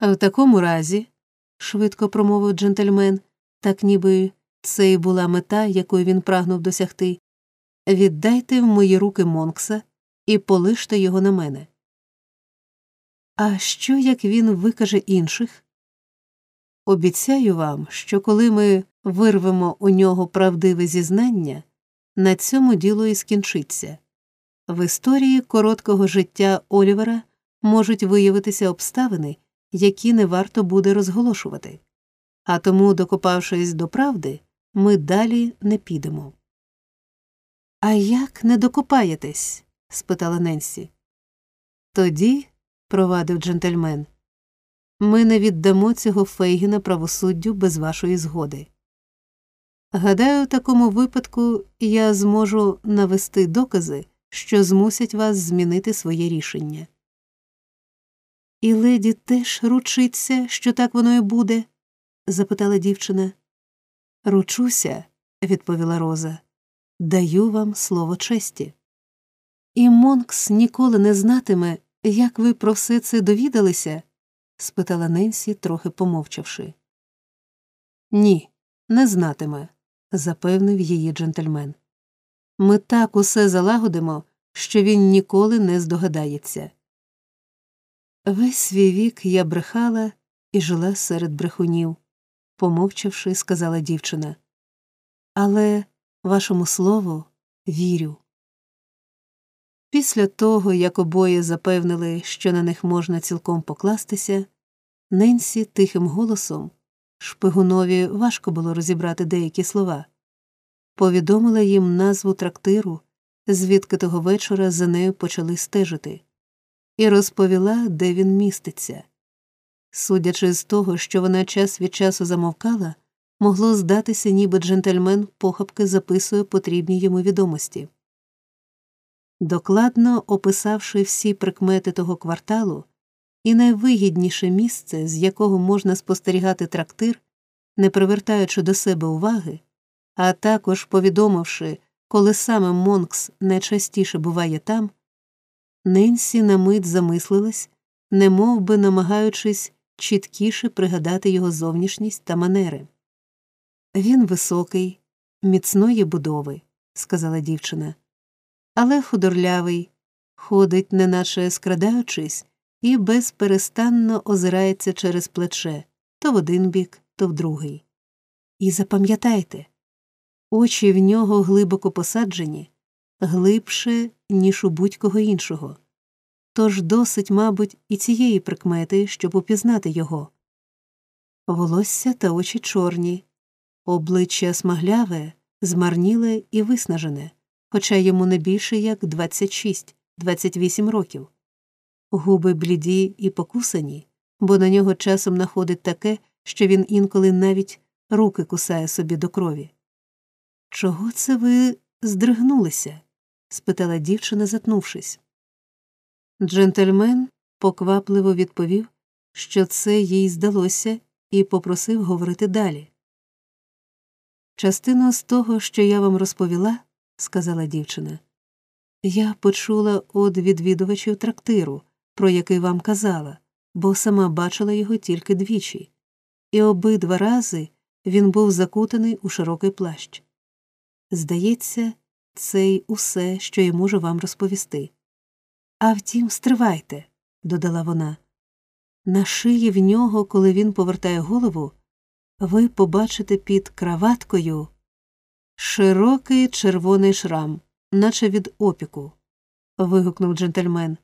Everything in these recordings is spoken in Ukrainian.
В такому разі, швидко промовив джентльмен, так ніби це і була мета, якої він прагнув досягти, віддайте в мої руки Монкса і полиште його на мене. А що, як він викаже інших? Обіцяю вам, що коли ми вирвемо у нього правдиве зізнання, на цьому діло і скінчиться. В історії короткого життя Олівера можуть виявитися обставини, які не варто буде розголошувати. А тому, докопавшись до правди, ми далі не підемо. «А як не докопаєтесь?» – спитала Ненсі. «Тоді, – провадив джентльмен, – ми не віддамо цього Фейгіна правосуддю без вашої згоди. Гадаю, в такому випадку я зможу навести докази, що змусять вас змінити своє рішення». «І леді теж ручиться, що так воно і буде?» – запитала дівчина. «Ручуся», – відповіла Роза. «Даю вам слово честі». «І Монкс ніколи не знатиме, як ви про все це довідалися?» – спитала Ненсі, трохи помовчавши. «Ні, не знатиме», – запевнив її джентльмен. «Ми так усе залагодимо, що він ніколи не здогадається». «Весь свій вік я брехала і жила серед брехунів», – помовчавши, сказала дівчина. «Але вашому слову вірю». Після того, як обоє запевнили, що на них можна цілком покластися, Ненсі тихим голосом, шпигунові важко було розібрати деякі слова, повідомила їм назву трактиру, звідки того вечора за нею почали стежити, і розповіла, де він міститься. Судячи з того, що вона час від часу замовкала, могло здатися, ніби джентльмен похапки записує потрібні йому відомості. Докладно описавши всі прикмети того кварталу і найвигідніше місце, з якого можна спостерігати трактир, не привертаючи до себе уваги, а також повідомивши, коли саме Монкс найчастіше буває там, Ненсі на мить замислилась, немов би намагаючись чіткіше пригадати його зовнішність та манери. «Він високий, міцної будови», – сказала дівчина, – «але худорлявий, ходить, неначе скрадаючись, і безперестанно озирається через плече, то в один бік, то в другий. І запам'ятайте, очі в нього глибоко посаджені, глибше, ніж у будь-кого іншого. Тож досить, мабуть, і цієї прикмети, щоб упізнати його. Волосся та очі чорні, обличчя смагляве, змарніле і виснажене, хоча йому не більше як 26-28 років. Губи бліді і покусані, бо на нього часом находить таке, що він інколи навіть руки кусає собі до крові. «Чого це ви здригнулися?» – спитала дівчина, затнувшись. Джентльмен поквапливо відповів, що це їй здалося, і попросив говорити далі. «Частину з того, що я вам розповіла, – сказала дівчина, – я почула від відвідувачів трактиру, про який вам казала, бо сама бачила його тільки двічі, і обидва рази він був закутаний у широкий плащ. Здається, це й усе, що я можу вам розповісти. А втім, стривайте, – додала вона. На шиї в нього, коли він повертає голову, ви побачите під краваткою широкий червоний шрам, наче від опіку, – вигукнув джентльмен.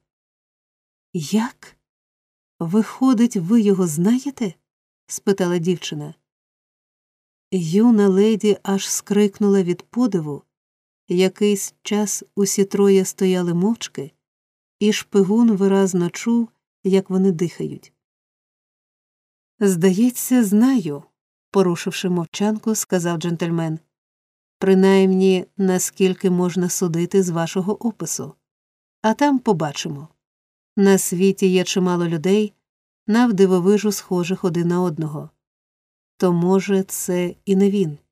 «Як? Виходить, ви його знаєте?» – спитала дівчина. Юна леді аж скрикнула від подиву. Якийсь час усі троє стояли мовчки, і шпигун виразно чув, як вони дихають. «Здається, знаю», – порушивши мовчанку, сказав джентльмен. «Принаймні, наскільки можна судити з вашого опису. А там побачимо. На світі є чимало людей, навдивовижу схожих один на одного. То, може, це і не він».